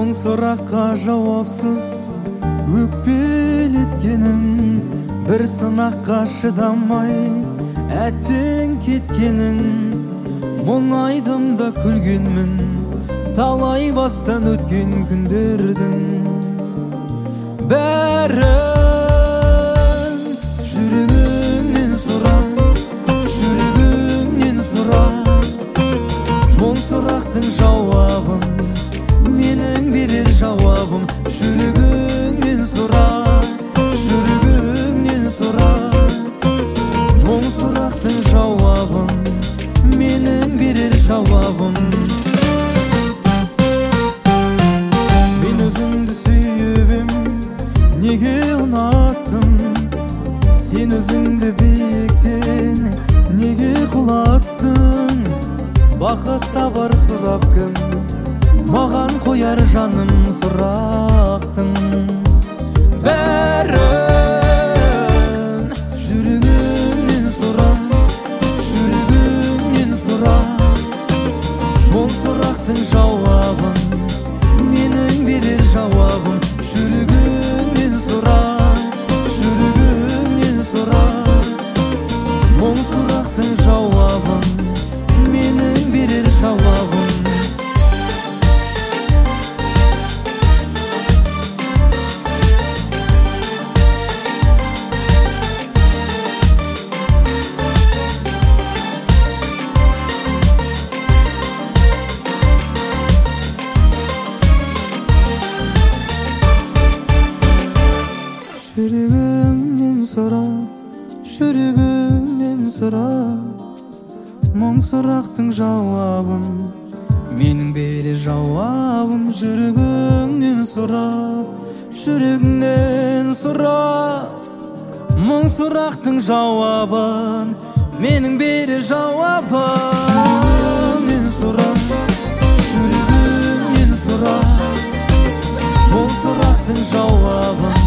Мұң сұраққа жауапсыз өкпелеткенің, бір сынаққа шыдамай әттең кеткенің. Мұң айдымда күлгенмін, талай бастан өткен күндердің бәрін. Жүрегіңнен сұра, жүрегіңнен сұра. Мұң сұрақтың жауабын менің берер жауабым. Жүрегіңнен сұра, жүрегіңнен сұра. Мұң сұрақтың жауабын менің берер жауабым. Мен өзіңді сүйіп ем, неге ұнаттым? Сен өзіңді биіктен неге құлаттың? Бақыт табар сұрап кім, маған қояр жаным сұрақтың бәрін. Жүрегіңнен сұра, жүрегіңнен сұра. Мұң сұрақтың жауабын менің берер жауабым. Жүрегіңнен сұра, жүрегіңнен сұра. Мұң сұрақтың жауабын менің берер жауабым. Жүрегіңнен сұра, жүрегіңнен сұра. Мұң сұрақтың жауабын менің берер жауабым. Жүрегіңнен сұра, жүрегіңнен сұра. Мұң сұрақтың жауабын менің берер жауабым. Жүрегіңнен сұра, жүрегіңнен сұра. Мұң сұрақтың жауабын